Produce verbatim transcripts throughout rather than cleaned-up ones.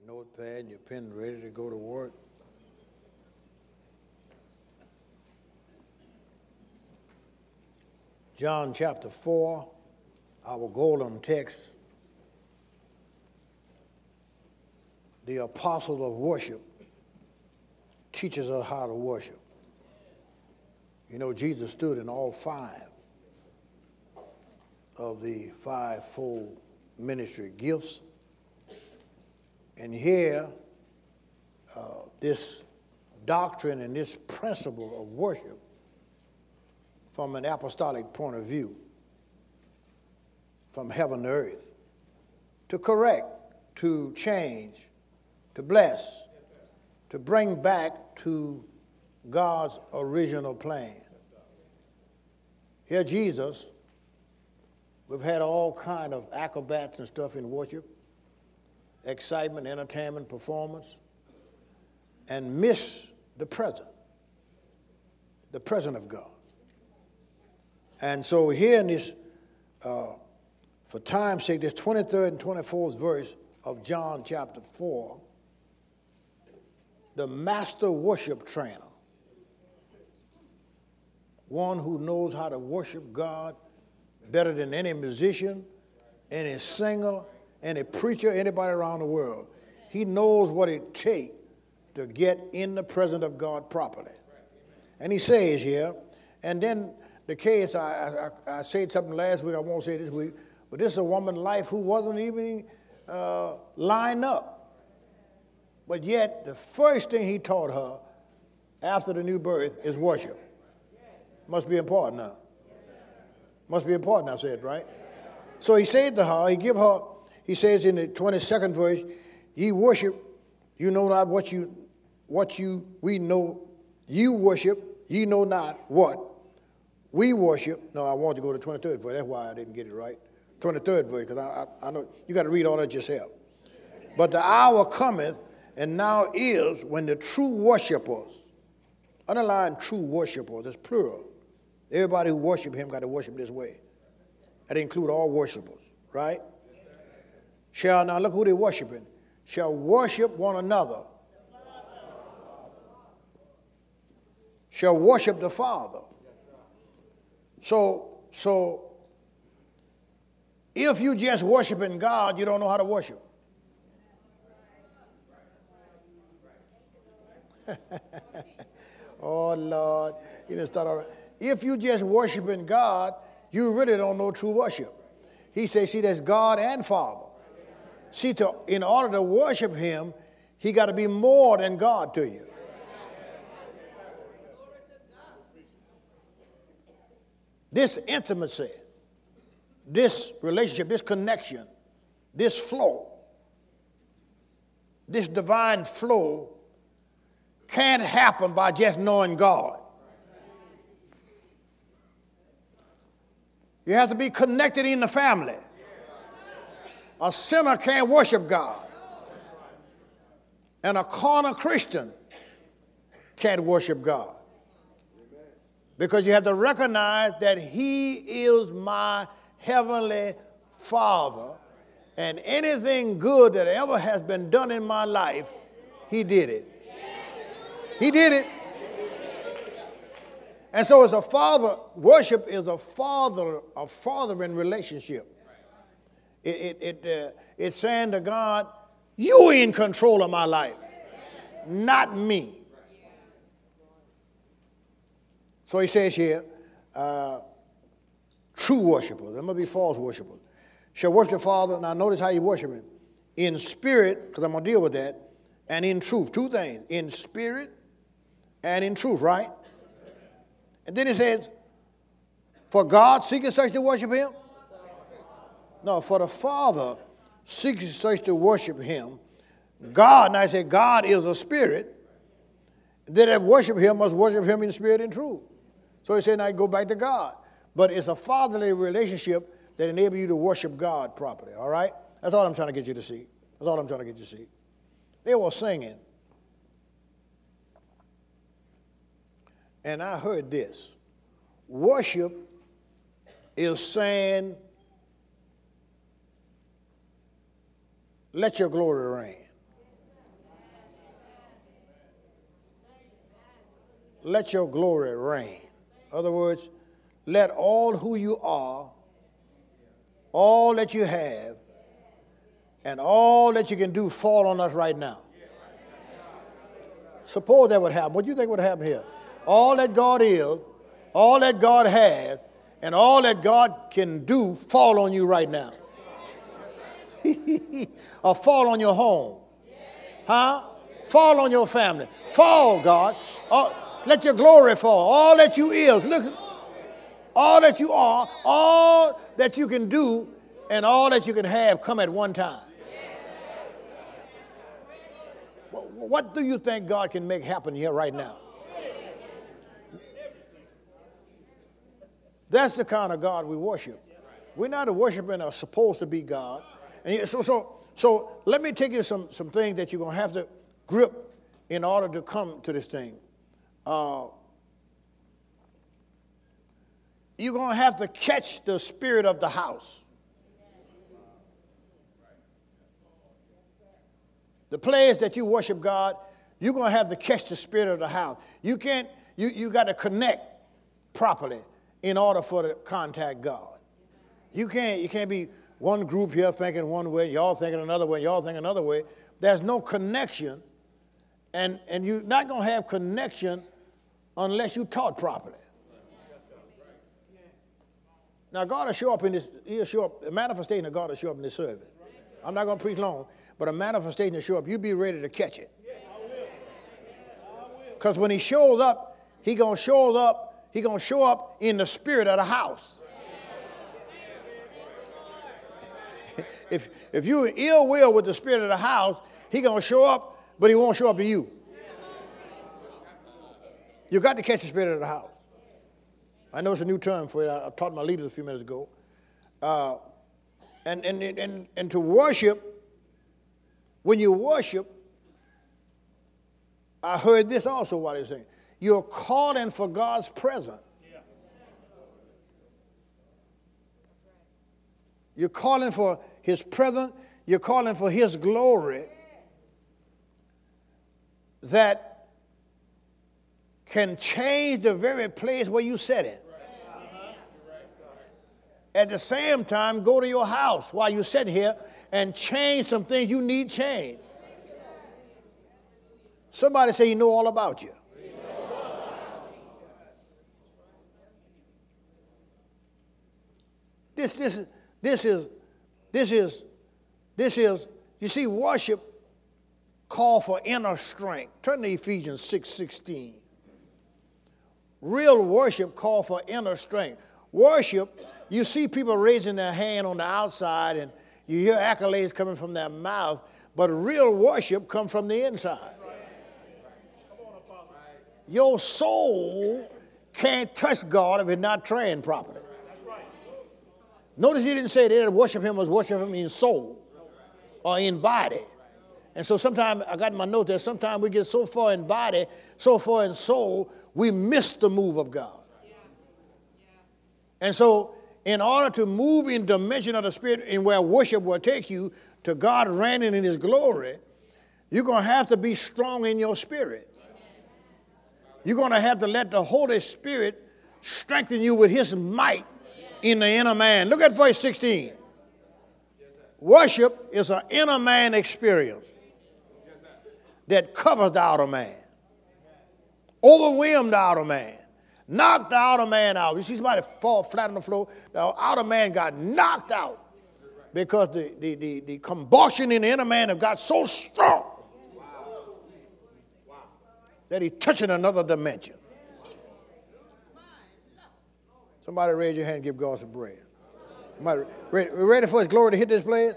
notepad and your pen ready to go to work. John chapter four, our golden text. The apostle of worship teaches us how to worship. You know, Jesus stood in all five of the fivefold ministry gifts. And here, uh, this doctrine and this principle of worship from an apostolic point of view, from heaven to earth, to correct, to change, to bless, to bring back to God's original plan. Here Jesus, we've had all kind of acrobats and stuff in worship, excitement, entertainment, performance, and miss the present, the present of God. And so here in this, uh, for time's sake, this twenty-third and twenty-fourth verse of John chapter four, the master worship trainer, one who knows how to worship God better than any musician, any singer, any preacher, anybody around the world. He knows what it takes to get in the presence of God properly. And he says here, and then the case, I, I, I said something last week, I won't say this week, but this is a woman's life who wasn't even uh, lined up. But yet, the first thing he taught her after the new birth is worship. Must be important now. Must be important, I said, right? So he said to her, he give her, he says in the twenty-second verse, ye worship, you know not what you, what you, we know, you worship, ye know not what we worship. No, I want to go to the twenty-third verse. That's why I didn't get it right. twenty-third verse, because I, I, I know you got to read all that yourself. But the hour cometh, and now is, when the true worshipers, underline true worshipers, it's plural. Everybody who worship him got to worship this way. That include all worshipers, right? Shall, now look who they're worshiping, shall worship one another. Shall worship the Father. So, so if you just worshiping God, you don't know how to worship. Oh, Lord. You didn't start all right. If you just worshiping God, you really don't know true worship. He says, see, there's God and Father. See, to, in order to worship him, he got to be more than God to you. This intimacy, this relationship, this connection, this flow, this divine flow can't happen by just knowing God. You have to be connected in the family. A sinner can't worship God. And a carnal Christian can't worship God. Because you have to recognize that he is my heavenly Father, and anything good that ever has been done in my life, he did it. He did it. And so as a father, worship is a father, a fathering relationship. It, it, it, uh, it's saying to God, you in control of my life, not me. So he says here, uh, true worshipers, there must be false worshipers, shall worship the Father. Now notice how you worship him. In spirit, because I'm going to deal with that, and in truth. Two things, in spirit and in truth, right? And then he says, for God seeking such to worship him? No, for the Father seeking such to worship him. God, and I say God is a spirit. They that worship him must worship him in spirit and truth. So he said, now go back to God. But it's a fatherly relationship that enables you to worship God properly, all right? That's all I'm trying to get you to see. That's all I'm trying to get you to see. They were singing. And I heard this. Worship is saying, let your glory reign. let your glory reign. In other words, let all who you are, all that you have, and all that you can do fall on us right now. Suppose that would happen. What do you think would happen here? All that God is, all that God has, and all that God can do fall on you right now. Or fall on your home. Huh? Fall on your family. Fall, God. Oh, let your glory fall. All that you is. Look, all that you are, all that you can do, and all that you can have come at one time. What do you think God can make happen here right now? That's the kind of God we worship. We're not worshiping a supposed to be God. And so, so, so let me take you some, some things that you're going to have to grip in order to come to this thing. Uh, you're going to have to catch the spirit of the house. The place that you worship God, you're going to have to catch the spirit of the house. You can't, you, you got to connect properly in order for to contact God. You can't, you can't be one group here thinking one way, y'all thinking another way, y'all thinking another way. There's no connection, and, and you're not going to have connection unless you taught properly. Now, God will show up in this, he'll show up, a manifestation of God will show up in this service. I'm not going to preach long, but a manifestation will show up. You be ready to catch it. Because when he shows up, he going to show up, he going to show up in the spirit of the house. If, if you're ill will with the spirit of the house, he going to show up, but he won't show up to you. You got to catch the spirit of the house. I know it's a new term for it. I, I taught my leaders a few minutes ago. Uh, and, and, and, and to worship, when you worship, I heard this also while they were saying, you're calling for God's presence. You're calling for his presence. You're calling for his glory that can change the very place where you sit in. At the same time, go to your house while you're sitting here and change some things you need changed. Somebody say he know all about you. This, this, this is, this is, this is, you see, worship call for inner strength. Turn to Ephesians six sixteen. Real worship call for inner strength. Worship, you see people raising their hand on the outside and you hear accolades coming from their mouth, but real worship comes from the inside. Your soul can't touch God if it's not trained properly. Notice he didn't say that worship him was worship him in soul or in body. And so sometimes, I got in my note there, sometimes we get so far in body, so far in soul, we miss the move of God. And so in order to move in dimension of the Spirit in where worship will take you to God reigning in his glory, you're going to have to be strong in your spirit. You're going to have to let the Holy Spirit strengthen you with his might in the inner man. Look at verse sixteen. Worship is an inner man experience that covers the outer man, overwhelmed the outer man, knocked the outer man out. You see somebody fall flat on the floor, the outer man got knocked out because the, the, the, the combustion in the inner man have got so strong that he's touching another dimension. Somebody raise your hand and give God some praise. Somebody ready, ready for his glory to hit this place?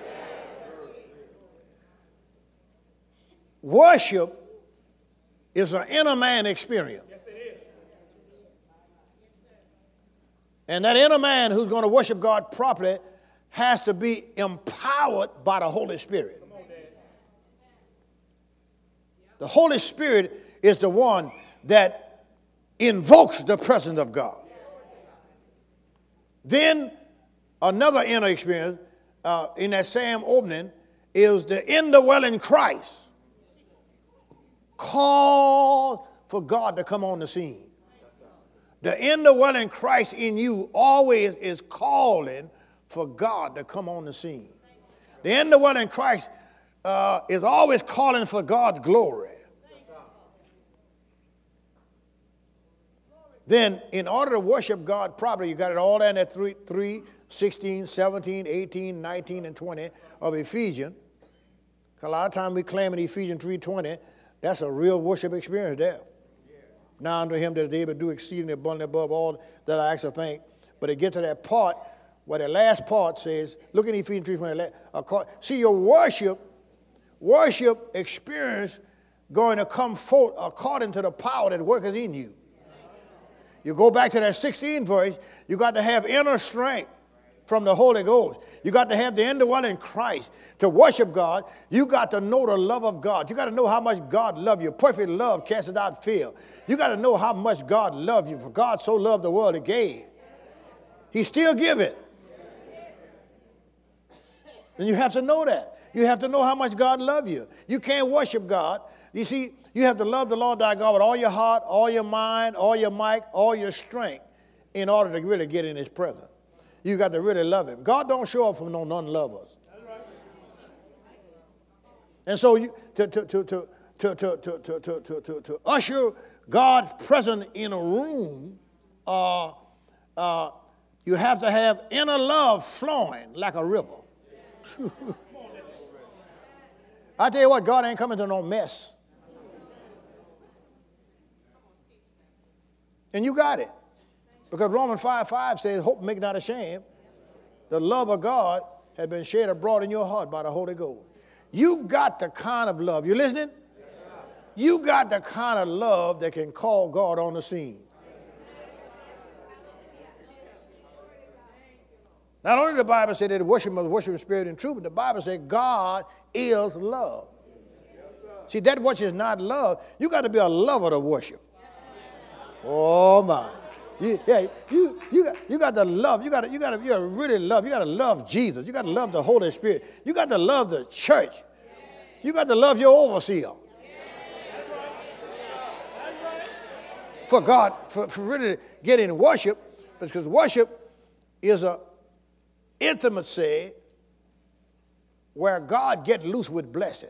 Worship is an inner man experience. Yes, it is. And that inner man who's going to worship God properly has to be empowered by the Holy Spirit. Come on, Dad. The Holy Spirit is the one that invokes the presence of God. Then another inner experience uh, in that same opening is the indwelling Christ, called for God to come on the scene. The indwelling Christ in you always is calling for God to come on the scene. The indwelling Christ uh, is always calling for God's glory. Then, in order to worship God properly, you got it all in at three, three, sixteen, seventeen, eighteen, nineteen, and twenty of Ephesians. A lot of times we claim in Ephesians three twenty, that's a real worship experience there. Now unto him that is able to do exceedingly abundantly above all that I actually think. But to get to that part, where the last part says, look at Ephesians three twenty. See, your worship, worship experience going to come forth according to the power that worketh in you. You go back to that sixteenth verse, you got to have inner strength from the Holy Ghost. You got to have the indwelling Christ to worship God. You got to know the love of God. You got to know how much God loves you. Perfect love casts out fear. You got to know how much God loves you. For God so loved the world, he gave. He's still giving. And you have to know that. You have to know how much God loves you. You can't worship God. You see, you have to love the Lord thy God with all your heart, all your mind, all your might, all your strength in order to really get in his presence. You got to really love him. God don't show up for no non-lovers. And so you, to, to, to, to, to, to, to, to, to, to, to, to usher God's presence in a room, uh, uh, you have to have inner love flowing like a river. I tell you what, God ain't coming to no mess. And you got it. Because Romans five five says, hope make not ashamed. The love of God has been shed abroad in your heart by the Holy Ghost. You got the kind of love. You listening? You got the kind of love that can call God on the scene. Not only the Bible said that the worship must worship in spirit and truth, but the Bible said God is love. See, that which is not love, you got to be a lover to worship. Oh my. You, yeah, you, you, got, you got to love. You got to, you got to, you got to really love. You got to love Jesus. You got to love the Holy Spirit. You got to love the church. You got to love your overseer. For God, for, for really getting worship, because worship is a intimacy where God gets loose with blessing.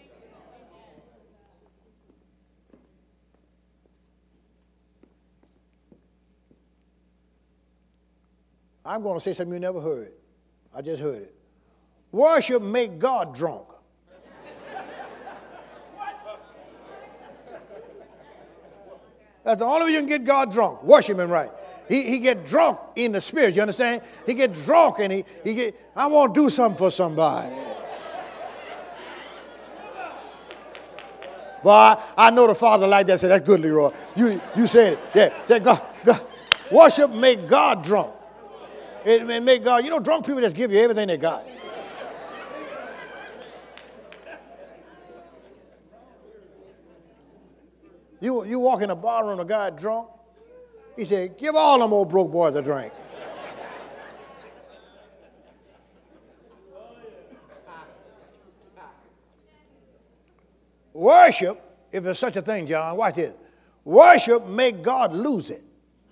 I'm going to say something you never heard. I just heard it. Worship make God drunk. That's the only way you can get God drunk. Worship him right. He, he get drunk in the spirit, you understand? He get drunk and he, he get, I want to do something for somebody. Well, I, I know the Father like that. Said, that's good, Leroy. You, you said it. Yeah. Say, God, God. Worship make God drunk. It, it make God, you know, drunk people just give you everything they got. You, you walk in a bar room, a guy drunk, he said, give all them old broke boys a drink. Worship, if there's such a thing, John, watch this. Worship make God lose it.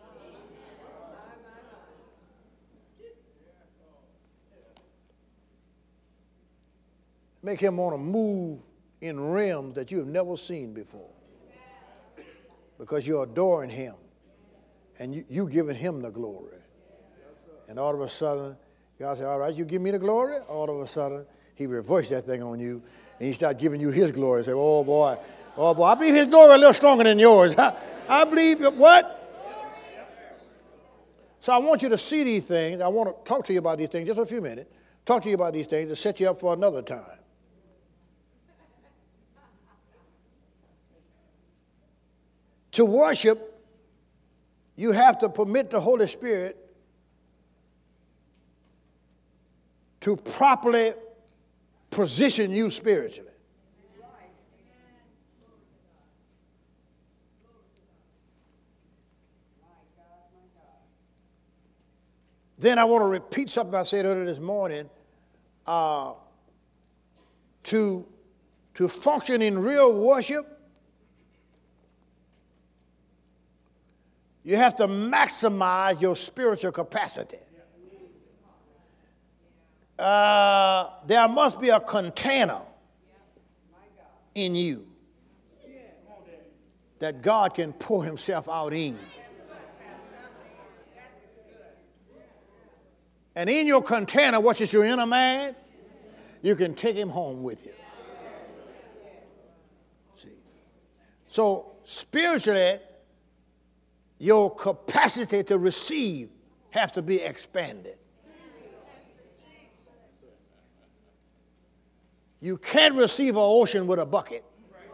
Make him want to move in realms that you have never seen before. Because you're adoring him. And you, you giving him the glory. And all of a sudden, God said, all right, you give me the glory. All of a sudden, he reversed that thing on you. And he started giving you his glory. Say, oh boy, oh boy, I believe his glory a little stronger than yours. I, I believe, what? So I want you to see these things. I want to talk to you about these things just a few minutes. Talk to you about these things to set you up for another time. To worship, you have to permit the Holy Spirit to properly position you spiritually. Then I want to repeat something I said earlier this morning. Uh, to, to function in real worship, You have to maximize your spiritual capacity. Uh, there must be a container in you that God can pour himself out in. And in your container, which is your inner man, you can take him home with you. See? So spiritually, your capacity to receive has to be expanded. You can't receive an ocean with a bucket.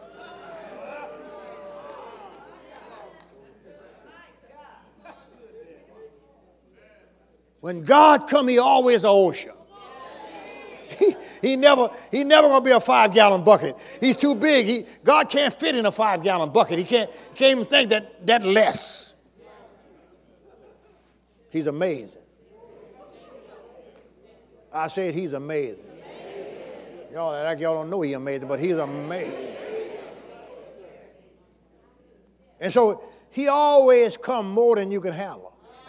When God come, he always an ocean. He, he never he never gonna be a five gallon bucket. He's too big. He, God can't fit in a five gallon bucket. He can't can't even think that that less. He's amazing. I said he's amazing. Y'all like y'all don't know he's amazing, but he's amazing. And so he always come more than you can handle.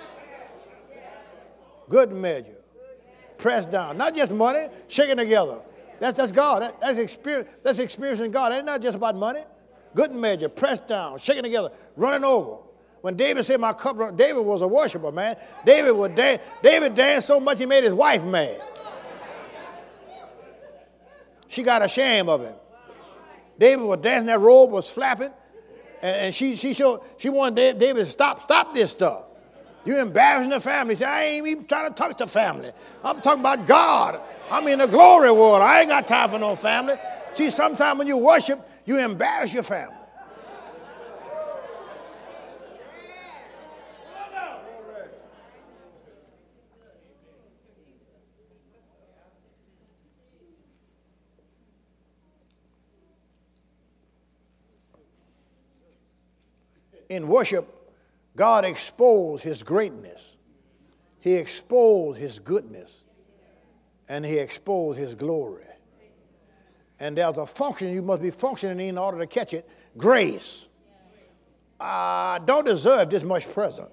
Good measure, pressed down, not just money, shaken together. That's that's God. That, that's experience. That's experiencing God. It's not just about money. Good measure, pressed down, shaken together, running over. When David said, "My cup," run, David was a worshiper, man. David would dance. David danced so much he made his wife mad. She got ashamed of him. David was dancing. That robe was flapping, and, and she she showed she wanted David to stop stop this stuff. You're embarrassing the family. Say, I ain't even trying to talk to family. I'm talking about God. I'm in the glory world. I ain't got time for no family. See, sometimes when you worship, you embarrass your family. In worship, God exposed his greatness. He exposed his goodness. And he exposed his glory. And there's a function you must be functioning in order to catch it. Grace. I don't deserve this much present.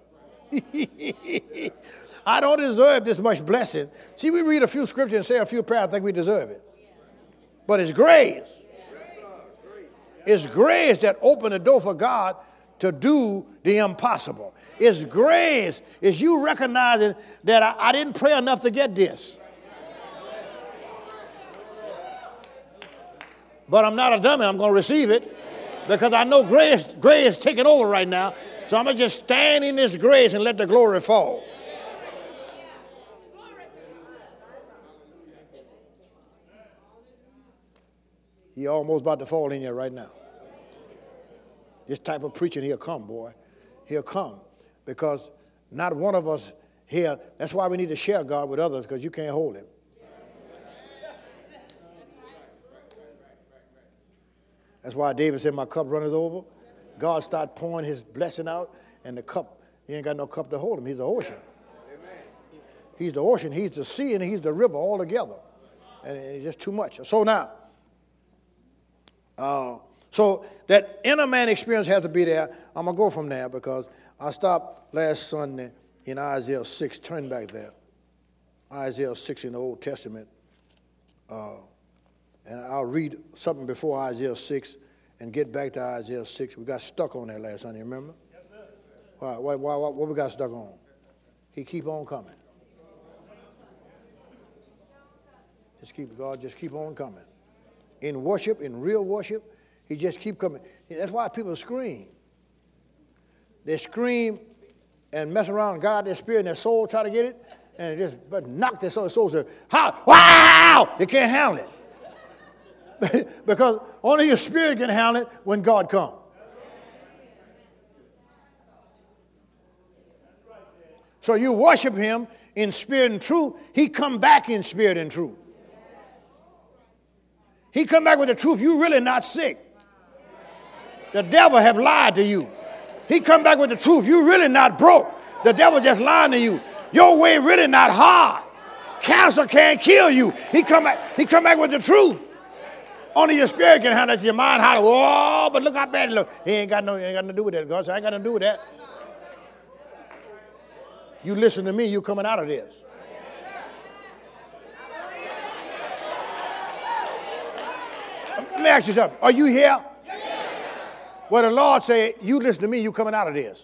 I don't deserve this much blessing. See, we read a few scriptures and say a few prayers, I think we deserve it. But it's grace. It's grace that opened the door for God to do the impossible. It's grace. It's you recognizing that I, I didn't pray enough to get this. But I'm not a dummy. I'm going to receive it because I know grace, grace is taking over right now. So I'm going to just stand in this grace and let the glory fall. He almost about to fall in here right now. This type of preaching, he'll come, boy. He'll come. Because not one of us here, that's why we need to share God with others, because you can't hold him. That's why David said, my cup runneth over. God started pouring his blessing out, and the cup, he ain't got no cup to hold him. He's the ocean. He's the ocean, he's the sea, and he's the river all together. And it's just too much. So now, uh, So that inner man experience has to be there. I'm going to go from there because I stopped last Sunday in Isaiah six. Turn back there. Isaiah six in the Old Testament. Uh, and I'll read something before Isaiah six and get back to Isaiah six. We got stuck on that last Sunday, remember? Yes, sir. Why, why, why, what we got stuck on? He keep on coming. Just keep, God, just keep on coming. In worship, in real worship, he just keep coming. That's why people scream. They scream and mess around and got out their spirit and their soul, try to get it, and just but knock their soul. Their soul says, how? Wow! They can't handle it. Because only your spirit can handle it when God comes. So you worship him in spirit and truth. He come back in spirit and truth. He come back with the truth. You're really not sick. The devil have lied to you. He come back with the truth. You're really not broke. The devil just lying to you. Your way really not hard. Cancer can't kill you. He come back, he come back with the truth. Only your spirit can handle it. Your mind how to, oh, but look how bad it looks. He ain't got no, he ain't got nothing to do with that. God said, I ain't got nothing to do with that. You listen to me, you're coming out of this. Let me ask you something. Are you here? Well, the Lord said, you listen to me, you're coming out of this.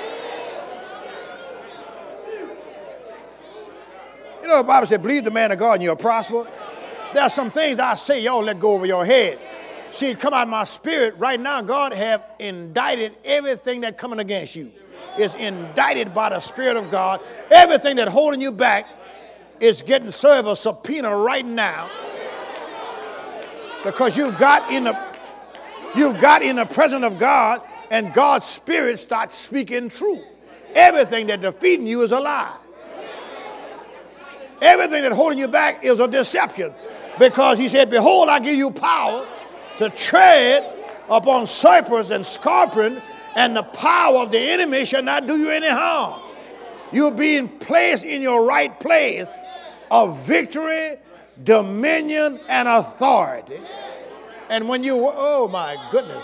You know, the Bible said, believe the man of God and you'll prosper. There are some things I say, y'all let go over your head. See, it come out of my spirit. Right now, God have indicted everything that's coming against you. It's indicted by the Spirit of God. Everything that's holding you back is getting served a subpoena right now. Because you've got in the you've got in the presence of God, and God's Spirit starts speaking truth. Everything that's defeating you is a lie. Everything that's holding you back is a deception. Because he said, behold, I give you power to tread upon serpents and scorpions, and the power of the enemy shall not do you any harm. You're being placed in your right place of victory, dominion, and authority. And when you, oh my goodness.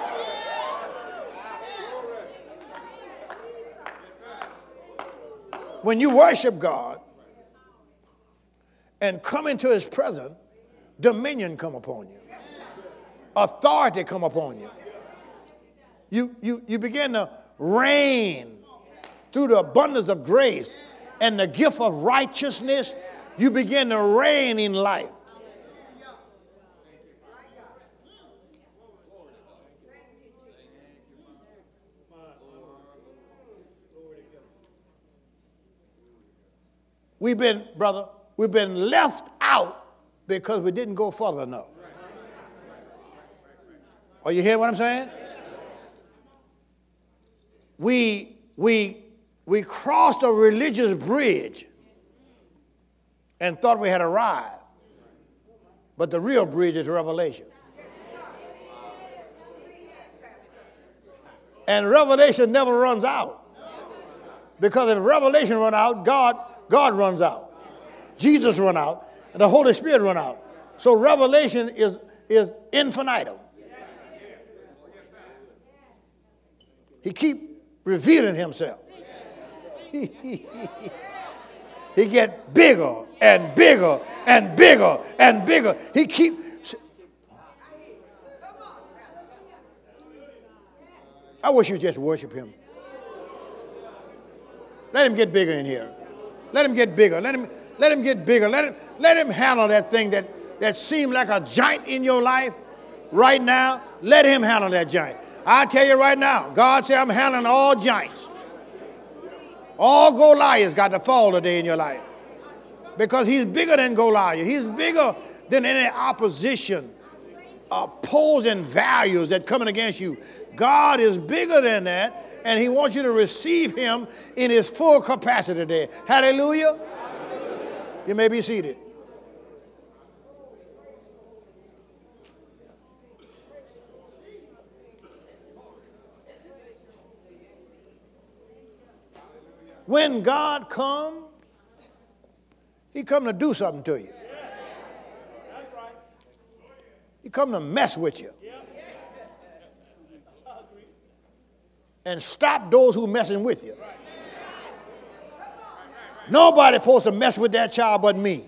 When you worship God and come into his presence, dominion come upon you. Authority come upon you. You, you, you begin to reign through the abundance of grace and the gift of righteousness. You begin to reign in life. We've been, brother, we've been left out because we didn't go further enough. Are you hearing what I'm saying? We, we, we crossed a religious bridge and thought we had arrived. But the real bridge is revelation. And revelation never runs out. Because if revelation runs out, God, God runs out. Jesus runs out. And the Holy Spirit runs out. So revelation is, is infinitum. He keeps revealing himself. He get bigger and bigger and bigger and bigger. He keeps. I wish you just worship him. Let him get bigger in here. Let him get bigger. Let him, let him get bigger. Let him, let him handle that thing that, that seemed like a giant in your life right now. Let him handle that giant. I tell you right now, God said I'm handling all giants. All Goliaths got to fall today in your life. Because he's bigger than Goliath. He's bigger than any opposition, opposing values that coming against you. God is bigger than that, and he wants you to receive him in his full capacity today. Hallelujah. Hallelujah. You may be seated. When God comes, he come to do something to you. He come to mess with you. And stop those who messing with you. Nobody supposed to mess with that child but me.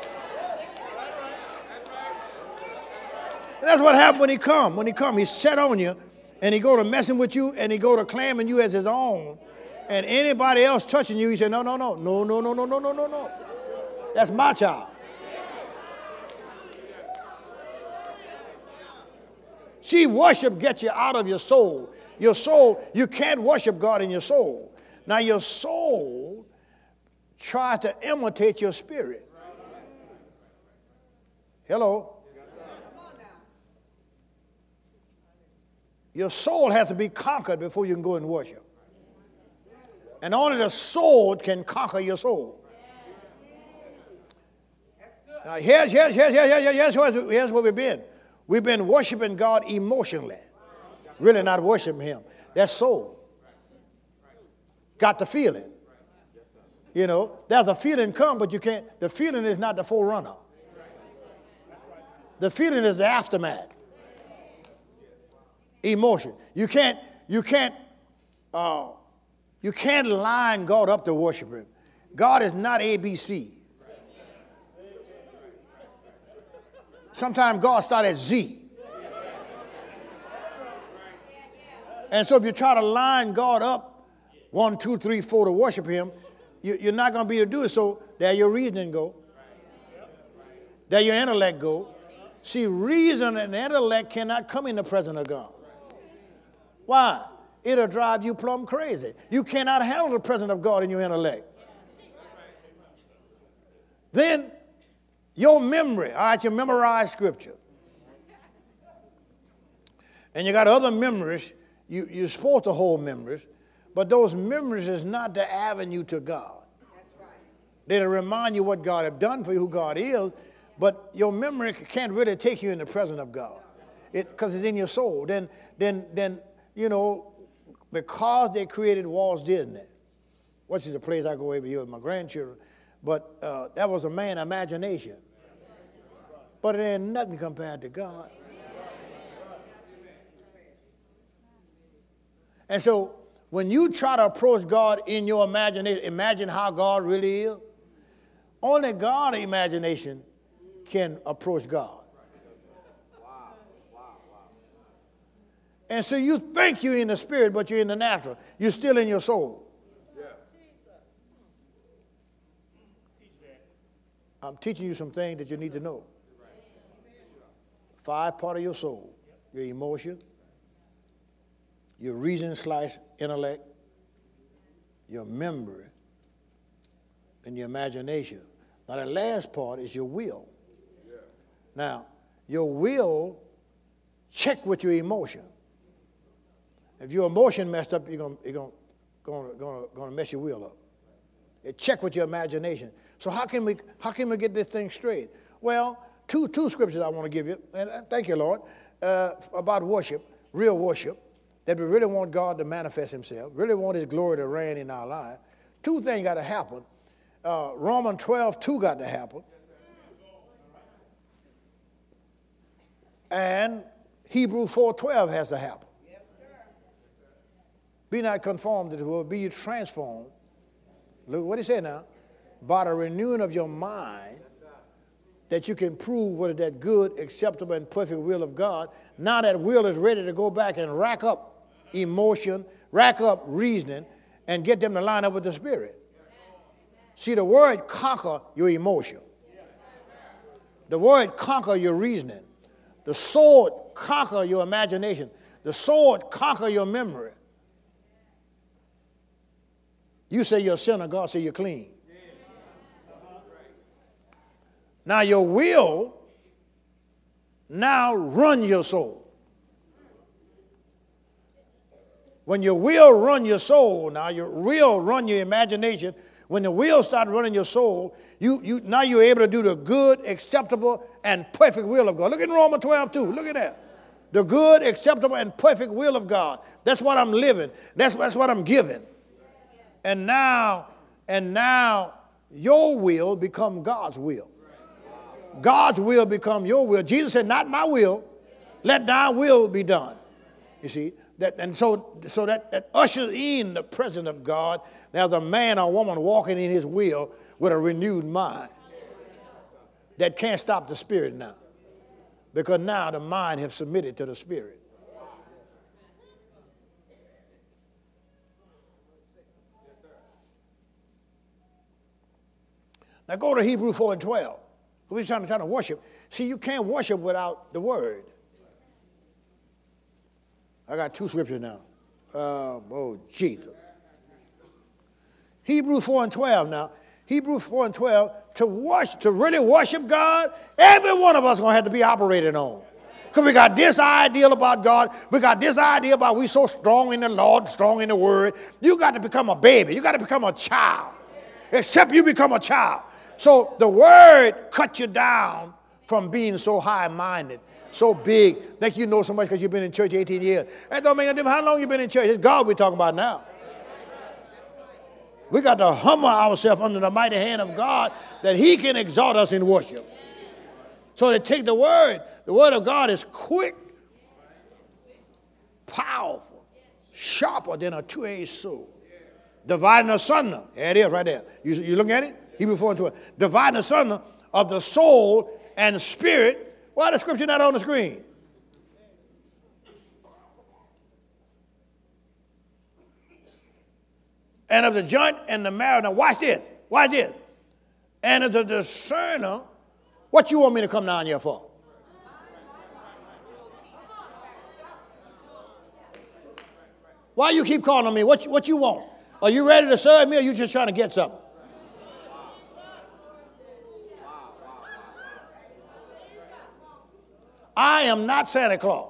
And that's what happened when he come. When he come, he set on you, and he go to messing with you, and he go to claiming you as his own. And anybody else touching you, he said, no, no, no, no, no, no, no, no, no, no, no. That's my child. See, worship gets you out of your soul. Your soul, you can't worship God in your soul. Now, your soul tries to imitate your spirit. Hello? Your soul has to be conquered before you can go and worship. And only the sword can conquer your soul. Now, here's, here's, here's, here's, here's, here's, here's where we've been. We've been worshiping God emotionally. Really not worshiping him. That's soul. Got the feeling. You know, there's a feeling come, but you can't, the feeling is not the forerunner. The feeling is the aftermath. Emotion. You can't, you can't, uh, You can't line God up to worship him. God is not A B C. Sometimes God starts at Z. And so if you try to line God up, one, two, three, four, to worship him, you, you're not going to be able to do it. So there your reasoning go. There your intellect go. See, reason and intellect cannot come in the presence of God. Why? It'll drive you plumb crazy. You cannot handle the presence of God in your intellect. Then your memory, all right, you memorize scripture. And you got other memories. You, you're supposed to hold memories, but those memories is not the avenue to God. They'll remind you what God have done for you, who God is, but your memory can't really take you in the presence of God, because it, it's in your soul. Then, then, then, you know, because they created Walt Disney, which is a place I go every year with my grandchildren, but uh, that was a man's imagination. But it ain't nothing compared to God. And so when you try to approach God in your imagination, imagine how God really is. Only God's imagination can approach God. And so you think you're in the spirit, but you're in the natural. You're still in your soul. I'm teaching you some things that you need to know. Five part of your soul: your emotion, your reason slash intellect, your memory, and your imagination. Now, the last part is your will. Yeah. Now, your will check with your emotion. If your emotion messed up, you're going you're gonna, gonna, gonna, gonna mess your will up. It check with your imagination. So how can we how can we get this thing straight? Well, two two scriptures I want to give you, and thank you, Lord, uh, about worship, real worship. That we really want God to manifest himself, really want his glory to reign in our lives. Two things got to happen. Uh, Romans twelve two got to happen. And Hebrews four twelve has to happen. Be not conformed to the world, be you transformed. Look what he said now. By the renewing of your mind, that you can prove what is that good, acceptable, and perfect will of God. Now that will is ready to go back and rack up emotion, rack up reasoning, and get them to line up with the Spirit. See, the word conquer your emotion. The word conquer your reasoning. The sword conquer your imagination. The sword conquer your memory. You say you're a sinner, God say you're clean. Now your will now run your soul. When your will run your soul, now your will run your imagination. When the will start running your soul, you, you now you're able to do the good, acceptable, and perfect will of God. Look at Romans twelve two. Look at that. The good, acceptable, and perfect will of God. That's what I'm living. That's, that's what I'm giving. And now, and now your will become God's will. God's will become your will. Jesus said, not my will, let thy will be done. You see, that, and so, so that, that ushers in the presence of God. There's a man or woman walking in his will with a renewed mind that can't stop the Spirit now, because now the mind has submitted to the Spirit. Now go to Hebrews four and twelve. We're trying to, trying to worship. See, you can't worship without the word. I got two scriptures now. Um, oh, Jesus. Hebrews four and twelve now. Hebrews four and twelve, to worship, to really worship God, every one of us is going to have to be operated on. Because we got this idea about God. We got this idea about we so strong in the Lord, strong in the word. You got to become a baby. You got to become a child. Except you become a child. So the word cut you down from being so high-minded, so big, that you know so much because you've been in church eighteen years. That don't make no difference how long you've been in church. It's God we're talking about now. We got to humble ourselves under the mighty hand of God that he can exalt us in worship. So to take the word, the word of God is quick, powerful, sharper than a two-edged sword. Dividing asunder. There it is right there. You, you look at it? Hebrews four and twelve. Dividing asunder of the soul and spirit. Why is the scripture not on the screen? And of the joint and the marrow. Now watch this. Watch this. And as a discerner, what you want me to come down here for? Why you keep calling on me? What you, what you want? Are you ready to serve me or are you just trying to get something? I am not Santa Claus.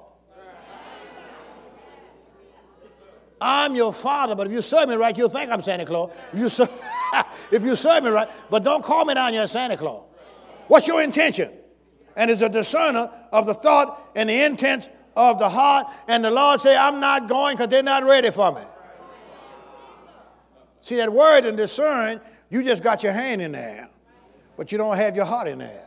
I'm your father, but if you serve me right, you'll think I'm Santa Claus. If you serve, if you serve me right, but don't call me down here Santa Claus. What's your intention? And is a discerner of the thought and the intents of the heart. And the Lord say, I'm not going because they're not ready for me. See, that word and discern, you just got your hand in there, but you don't have your heart in there.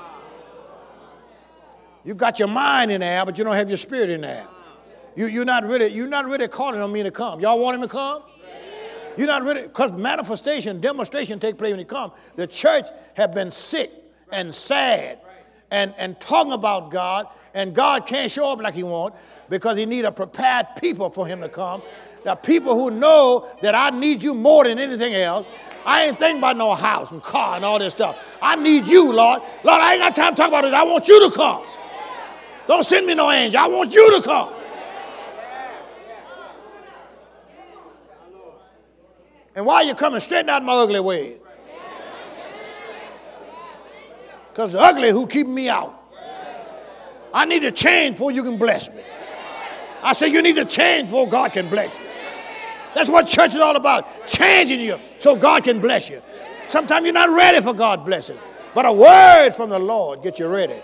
You got your mind in there, but you don't have your spirit in there. You, you're not really, you're not really calling on me to come. Y'all want him to come? You're not really, because manifestation, demonstration take place when he comes. The church have been sick and sad and, and talking about God, and God can't show up like he wants because he need a prepared people for him to come. The people who know that I need you more than anything else. I ain't thinking about no house and car and all this stuff. I need you, Lord. Lord, I ain't got time to talk about it. I want you to come. Don't send me no angel. I want you to come. And why are you coming? Straighten out my ugly ways. Because the ugly who keeping me out. I need to change before you can bless me. I say you need to change before God can bless you. That's what church is all about. Changing you so God can bless you. Sometimes you're not ready for God's blessing. But a word from the Lord gets you ready.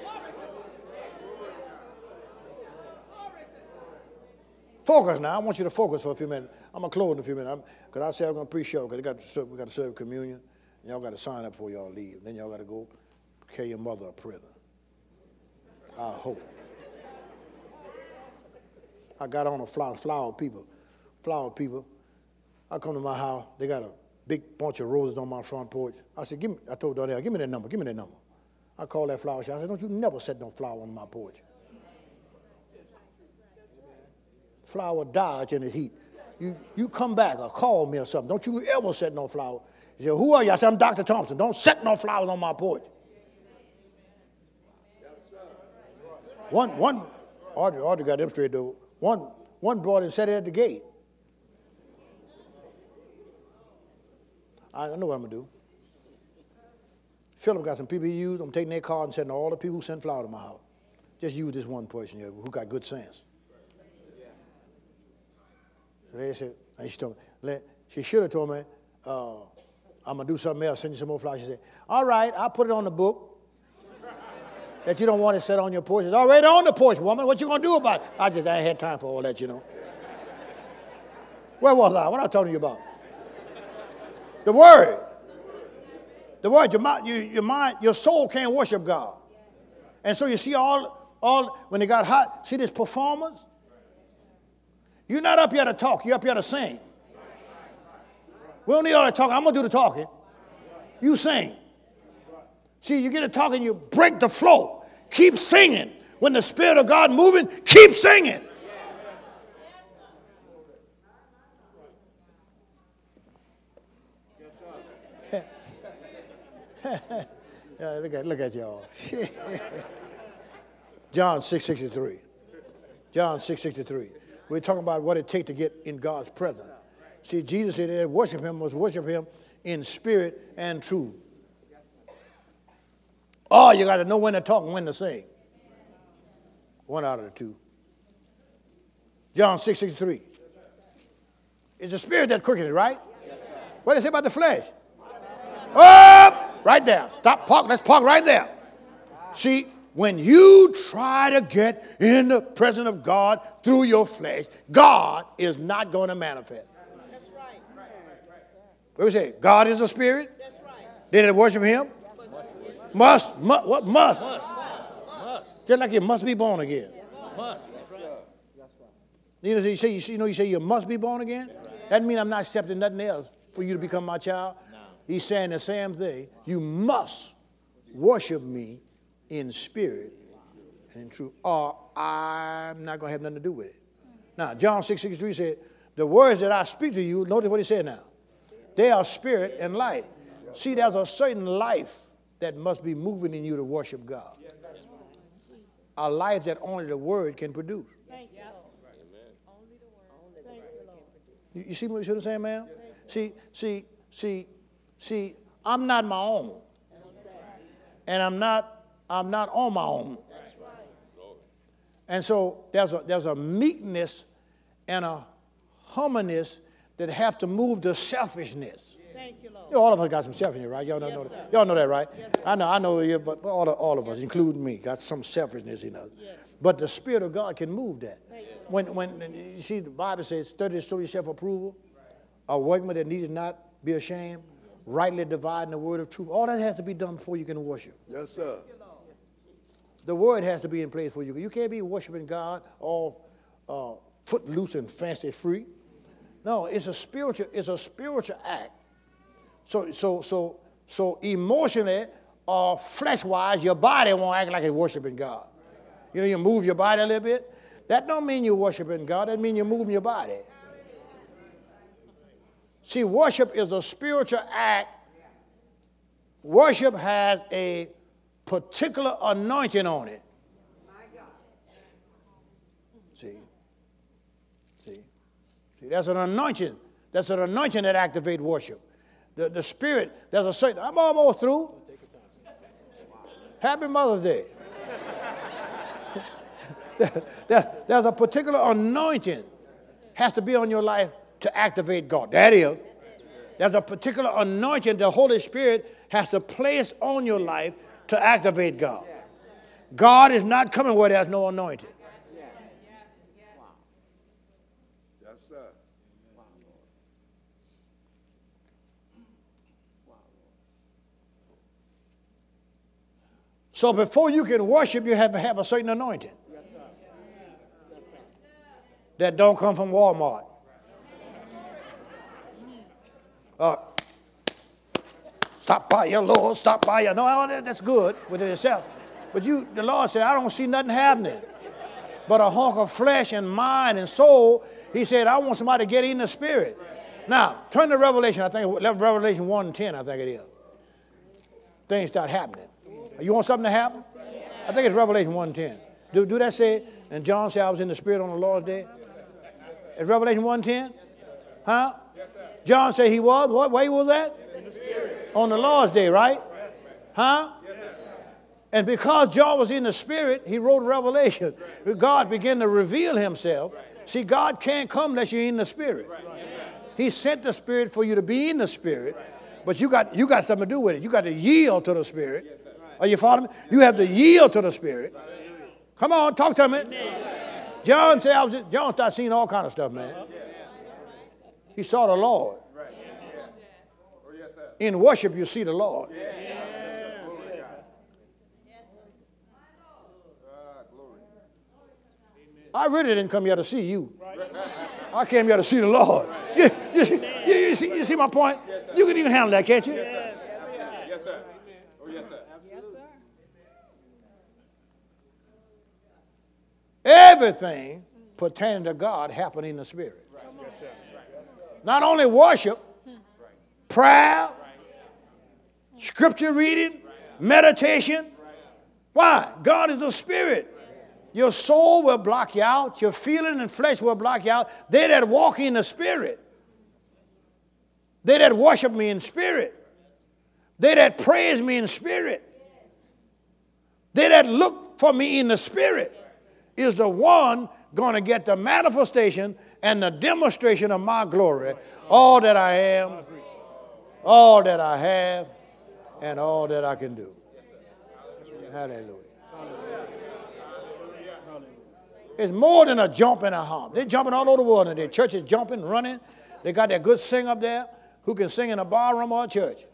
Focus now. I want you to focus for a few minutes. I'm going to close in a few minutes. Because I say I'm going to pre-show because we got to serve, we got to serve communion. And y'all got to sign up before y'all leave. Then y'all got to go carry your mother a present. I hope. I got on a flower, flower people. Flower people. I come to my house. They got a big bunch of roses on my front porch. I said, give me, I told Donnell, give me that number. Give me that number. I called that flower shop. I said, don't you never set no flower on my porch. Flower dies in the heat. You, you come back or call me or something. Don't you ever set no flower. He said, who are you? I said, I'm Doctor Thompson. Don't set no flowers on my porch. One, one, Audrey, Audrey got them straight though. One, one brought it and set it at the gate. I know what I'm going to do. Philip got some people he used. I'm taking their card and sending all the people who sent flowers to my house. Just use this one person here who got good sense. So they said, and she told me, she should have told me, uh, I'm going to do something else, send you some more flowers. She said, all right, I'll put it on the book that you don't want it set on your porch. It's already on the porch, woman. What you going to do about it? I just I ain't had time for all that, you know. Where was I? What I talking to you about? The word. The word. Your mind, your, your mind, your soul can't worship God. And so you see all, all when they got hot, see this performance? You're not up here to talk. You're up here to sing. We don't need all that talking. I'm going to do the talking. You sing. See, you get to talking, you break the flow. Keep singing. When the Spirit of God moving, keep singing. Yeah, look at, look at y'all. John six sixty-three. John six sixty-three. We're talking about what it takes to get in God's presence. See, Jesus said that worship him was worship him in spirit and truth. Oh, you got to know when to talk and when to sing. One out of the two. John six sixty-three. It's the spirit that quickens it, right? What does it say about the flesh? Up! Right there. Stop, park. Let's park right there. See, when you try to get in the presence of God through your flesh, God is not going to manifest. That's right. What do we say? God is a spirit? That's right. Did it worship him? Must. Must. What must? Must. Must. Just like you must be born again. Must. That's right. You know, you say, you know, you say you must be born again? That means I'm not accepting nothing else for you to become my child. No. He's saying the same thing. You must worship me in spirit and in truth, or I'm not going to have nothing to do with it. Now, John six sixty-three said, the words that I speak to you, notice what he said now. They are spirit and life. See, there's a certain life that must be moving in you to worship God. A life that only the word can produce. You, you see what I'm saying, ma'am? See, see, see, see, I'm not my own. And I'm not, I'm not on my own. And so there's a there's a meekness and a humbleness that have to move to selfishness. Thank you, Lord. You know, all of us got some selfishness, right? Y'all, yes, know, that. Y'all know that, right? Yes, I know, I know, yeah, but all of, all of us, including me, got some selfishness in us. Yes. But the Spirit of God can move that. When, when you see, the Bible says, study to show yourself approval, a workman that needed not be ashamed, rightly dividing the word of truth. All that has to be done before you can worship. Yes, sir. The word has to be in place for you. You can't be worshiping God all uh, footloose and fancy free. No, it's a spiritual, it's a spiritual act. So, so, so, so emotionally or flesh-wise, your body won't act like it's worshiping God. You know, you move your body a little bit. That don't mean you're worshiping God. That means you're moving your body. See, worship is a spiritual act. Worship has a particular anointing on it. See? See? See, that's an anointing. That's an anointing that activates worship. The, the spirit, there's a certain, I'm almost through. Happy Mother's Day. there, there, there's a particular anointing has to be on your life to activate God. That is. There's a particular anointing the Holy Spirit has to place on your life to activate God. God is not coming where there's no anointing. Yes, sir. So before you can worship, you have to have a certain anointing. Yes, sir. That don't come from Walmart. Uh, stop by your Lord, stop by your... No, all that, that's good within itself. But you, the Lord said, I don't see nothing happening but a hunk of flesh and mind and soul. He said, I want somebody to get in the spirit. Now, turn to Revelation. I think Revelation one and ten, I think it is. Things start happening. You want something to happen? I think it's Revelation one and ten. Do, do that say, and John said, I was in the spirit on the Lord's day? Is Revelation one and ten? Huh? John said he was. What way was that? On the Lord's day, right? Huh? And because John was in the spirit, he wrote Revelation. God began to reveal himself. See, God can't come unless you're in the spirit. He sent the spirit for you to be in the spirit, but you got you got something to do with it. You got to yield to the spirit. Are you following me? You have to yield to the spirit. Come on, talk to me. John said, I was, John started seeing all kind of stuff, man. He saw the Lord. In worship, you see the Lord. I really didn't come here to see you. I came here to see the Lord. You, you, see, you, you, see, you see my point? You can, you can handle that, can't you? Yes, sir. Oh, yes, sir. Everything pertaining to God happened in the spirit. Not only worship, prayer, scripture reading, meditation. Why? God is a spirit. Your soul will block you out. Your feeling and flesh will block you out. They that walk in the spirit. They that worship me in spirit. They that praise me in spirit. They that look for me in the spirit is the one going to get the manifestation and the demonstration of my glory. All that I am, all that I have, and all that I can do. Hallelujah. It's more than a jump and a hump. They're jumping all over the world, and their church is jumping, running. They got that good singer up there who can sing in a barroom or a church.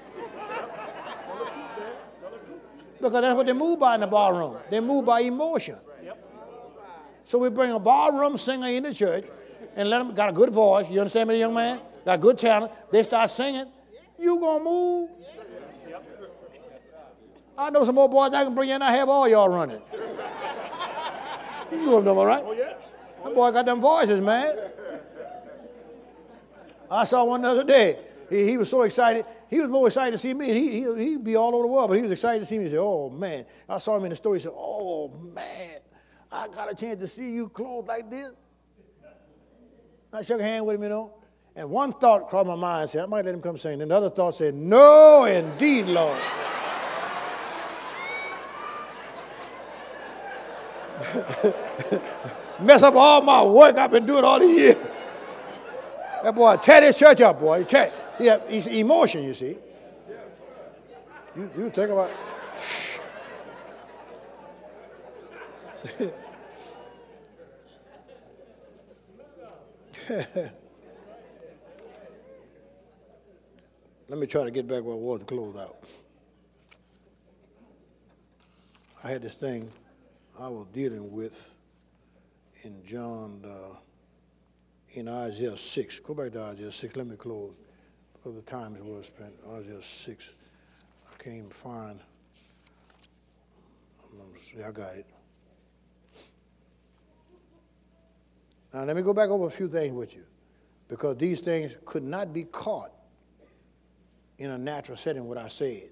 Because that's what they move by in the barroom. They move by emotion. So we bring a barroom singer in the church, and let them, got a good voice. You understand me, young man? Got good talent. They start singing. You gonna move? I know some more boys I can bring in. I have all y'all running. You know them, all right? Oh yeah. That boy got them voices, man. I saw one the other day. He, he was so excited. He was more excited to see me. He, he, he'd be all over the world, but he was excited to see me. He said, oh, man. I saw him in the store. He said, oh, man, I got a chance to see you clothed like this. I shook a hand with him, you know. And one thought crossed my mind, said, I might let him come sing. And the other thought said, no, indeed, Lord. Mess up all my work I've been doing all these years. That boy tear this church up, boy. Tear, he have, he's emotion, you see. You, you think about it. Let me try to get back where I was and close out. I had this thing I was dealing with in John, uh, in Isaiah six. Go back to Isaiah six. Let me close because the time is well spent. Isaiah six. I can't even find. See, I got it. Now let me go back over a few things with you, because these things could not be caught in a natural setting. What I said.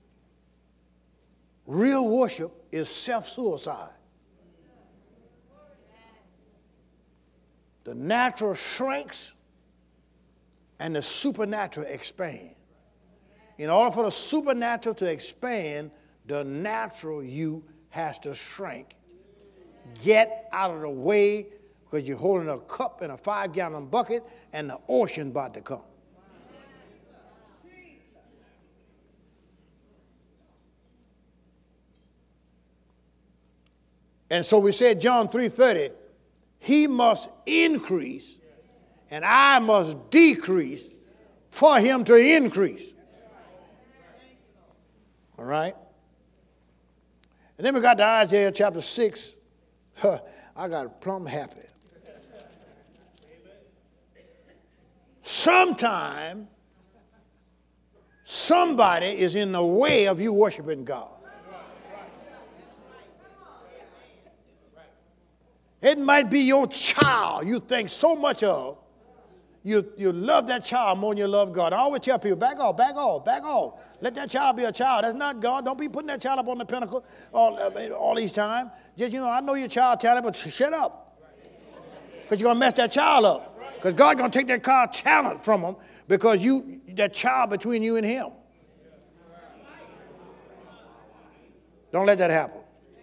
Real worship is self-suicide. The natural shrinks and the supernatural expand. In order for the supernatural to expand, the natural you has to shrink. Get out of the way, because you're holding a cup in a five-gallon bucket and the ocean about to come. And so we said, John three thirty, he must increase and I must decrease for him to increase. All right? And then we got to Isaiah chapter six. Huh, I got plumb happy. Sometime somebody is in the way of you worshiping God. It might be your child you think so much of. You, you love that child more than you love God. I always tell people, back off, back off, back off. Let that child be a child. That's not God. Don't be putting that child up on the pinnacle all, all these times. Just, you know, I know your child talent, but shut up. Because you're going to mess that child up. Because God's going to take that child talent from him because you, that child between you and him. Don't let that happen.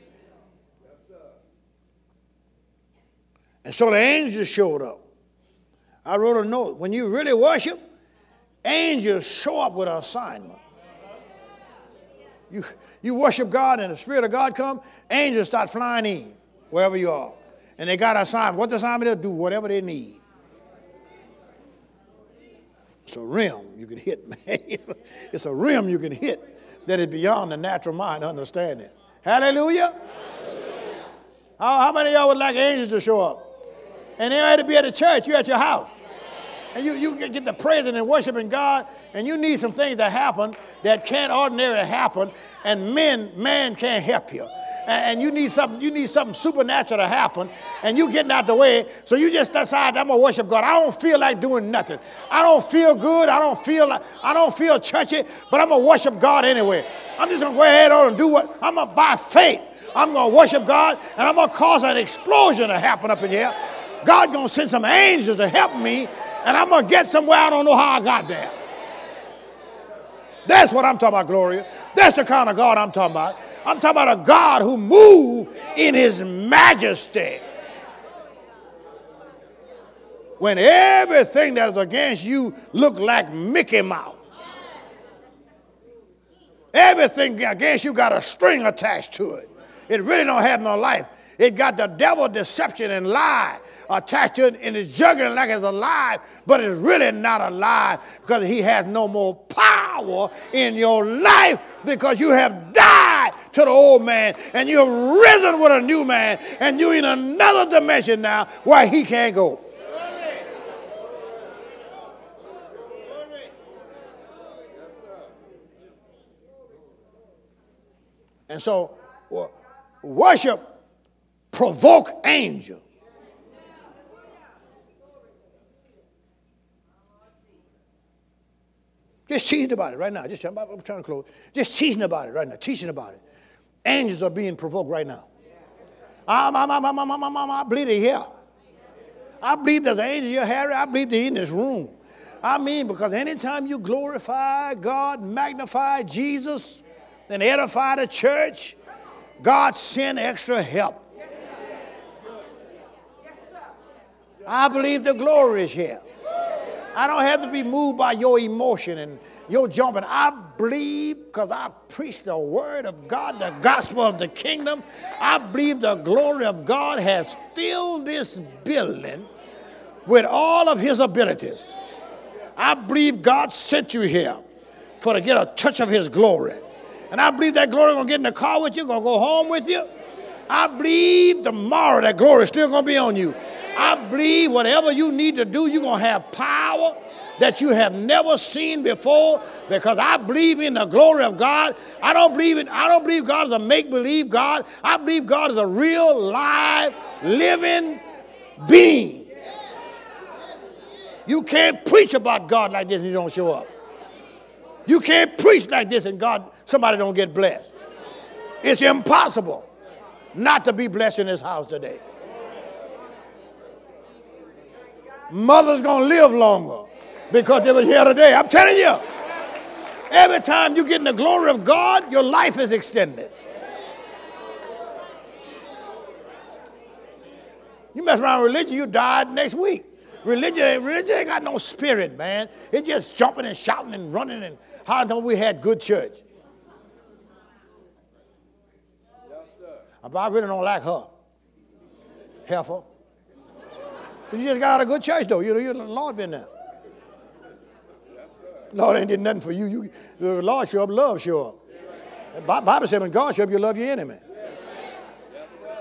And so the angels showed up. I wrote a note. When you really worship, angels show up with an assignment. You, you worship God and the Spirit of God comes, angels start flying in wherever you are. And they got an assignment. What the assignment is? Do whatever they need. It's a rim you can hit, man. It's a rim you can hit that is beyond the natural mind understanding. Hallelujah. Hallelujah. How, how many of y'all would like angels to show up? And they had to be at the church. You're at your house. And you, you get the praising and worshiping God, and you need some things to happen that can't ordinarily happen, and men, man can't help you. And, and you need something, you need something supernatural to happen, and you getting out the way, so you just decide, I'm gonna worship God. I don't feel like doing nothing. I don't feel good. I don't feel like I don't feel churchy, but I'm gonna worship God anyway. I'm just gonna go ahead on and do what I'm gonna by faith. I'm gonna worship God, and I'm gonna cause an explosion to happen up in here. God's going to send some angels to help me, and I'm going to get somewhere I don't know how I got there. That's what I'm talking about, Gloria. That's the kind of God I'm talking about. I'm talking about a God who moves in his majesty. When everything that is against you look like Mickey Mouse. Everything against you got a string attached to it. It really don't have no life. It got the devil, deception, and lie attached to it, and it's juggling like it's alive, but it's really not alive because he has no more power in your life because you have died to the old man and you have risen with a new man and you're in another dimension now where he can't go. And so uh, worship provoke angels. Just teaching about it right now. Just I'm, I'm trying to close. Just teaching about it right now. Teaching about it. Angels are being provoked right now. I, I, I, I, I, I, I believe they're here. I believe there's an angel here, Harry. I believe they're in this room. I mean, because anytime you glorify God, magnify Jesus, and edify the church, God send extra help. I believe the glory is here. I don't have to be moved by your emotion and your jumping. I believe because I preach the word of God, the gospel of the kingdom. I believe the glory of God has filled this building with all of his abilities. I believe God sent you here for to get a touch of his glory. And I believe that glory going to get in the car with you, going to go home with you. I believe tomorrow that glory is still going to be on you. I believe whatever you need to do, you're going to have power that you have never seen before, because I believe in the glory of God. I don't believe in, I don't believe God is a make-believe God. I believe God is a real, live, living being. You can't preach about God like this and you don't show up. You can't preach like this and God, somebody don't get blessed. It's impossible not to be blessed in this house today. Mother's going to live longer because they were here today. I'm telling you, every time you get in the glory of God, your life is extended. You mess around with religion, you die next week. Religion, religion ain't got no spirit, man. It's just jumping and shouting and running and how long we had good church. Yes, sir. But I really don't like her. Heifer. But you just got out of good church, though. You know, you, the Lord been there. Yes, sir. Lord ain't did nothing for you. You, the Lord show up, love show up. The Bible said when God show up, you love your enemy. Yes, sir.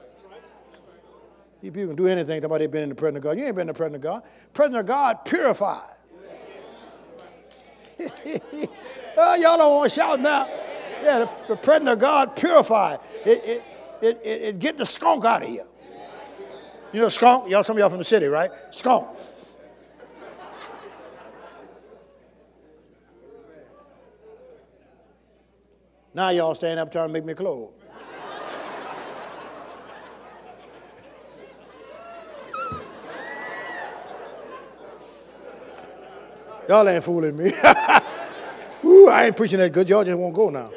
You people can do anything. Somebody been in the presence of God. You ain't been in the presence of God. Presence of God purified. Oh, y'all don't want to shout now. Yeah, the, the presence of God purified. It, it, it, it, it get the skunk out of here. You know skunk? Y'all, some of y'all from the city, right? Skunk. Now y'all standing up trying to make me close. Y'all ain't fooling me. Ooh, I ain't preaching that good. Y'all just won't go now.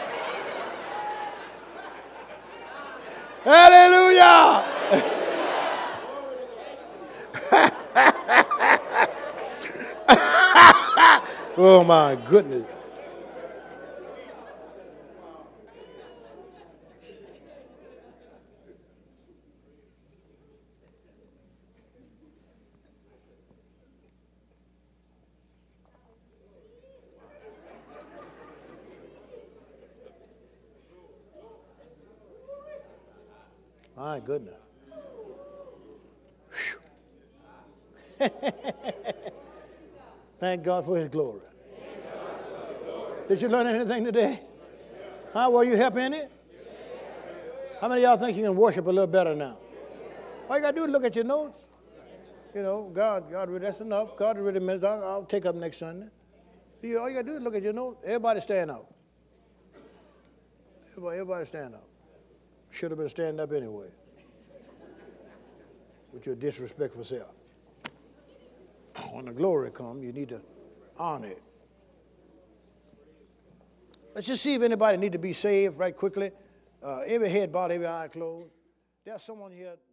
Hallelujah. Oh, my goodness. My goodness. Thank God for his glory. Did you learn anything today? Huh? Were you happy in it? How many of y'all think you can worship a little better now? All you got to do is look at your notes. You know, God, God, that's enough. God already minutes. I'll, I'll take up next Sunday. You, all you got to do is look at your notes. Everybody stand up. Everybody, everybody stand up. Should have been standing up anyway. With your disrespectful self. When the glory comes, you need to honor it. Let's just see if anybody need to be saved right quickly. Uh, every head bowed, every eye closed. There's someone here.